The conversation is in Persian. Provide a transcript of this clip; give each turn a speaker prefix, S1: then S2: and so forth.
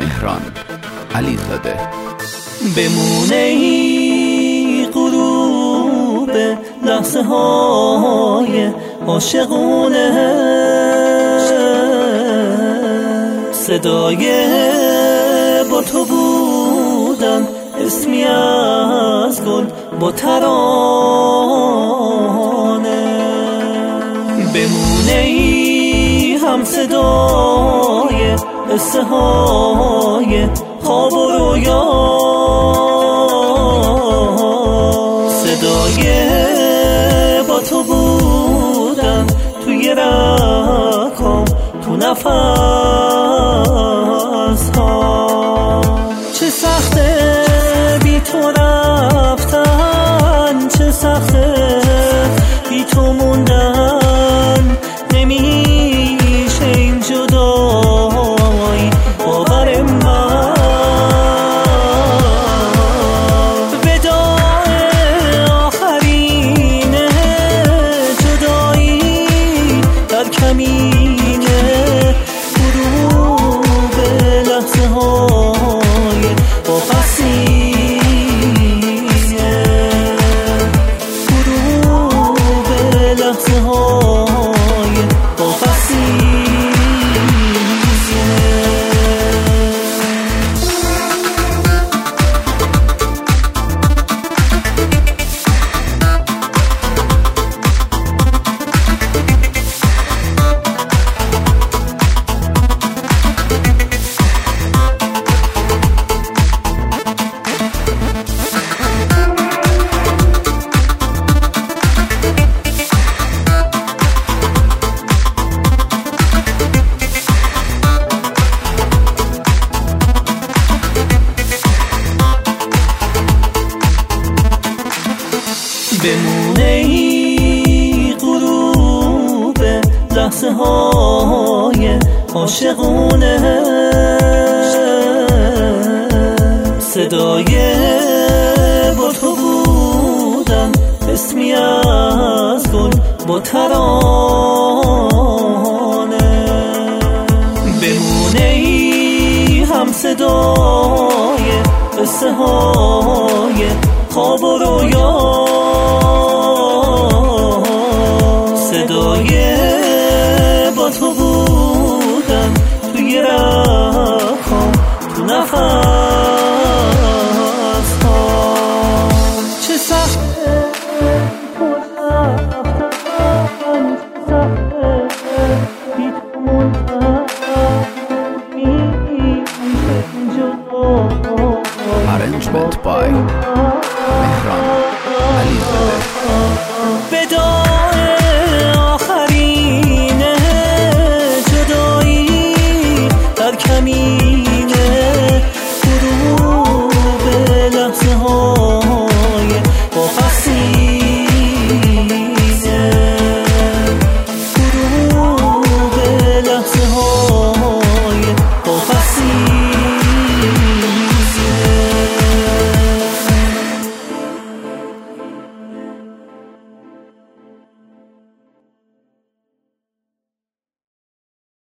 S1: مهران علیزاده.
S2: بمونه ای غروب لحظه های عاشقونه، صدای با تو بودن، اسمی از گل با ترانه. بمونه ای هم صدای قصه های خواب و رویا، صدای با تو بودن توی رکام، تو نفس ها. چه سخته بی تو رفتن، چه سخته بی تو موندن، نمیشه این جدایی باور من. وداع آخرینه جدایی در کمینه، غروب لحظه های واپسینه، غروب لحظه های واپسینه. بمونه ای غروب لحظه های عاشقونه، صدای با تو بودن، اسمی از گل با ترانه. بمونه ای هم صدای قصه های خواب و رویا، صدای با تو بودن توی رکام، تو نفس ها. چه سخته تو رفتن، چه سخته بی تو موندن، میشه جدا.
S1: Arrangement by مهران علیزاده.
S2: وداع آخرینه جدایی در کمینه، غروب لحظه های واپسینه، غروب لحظه های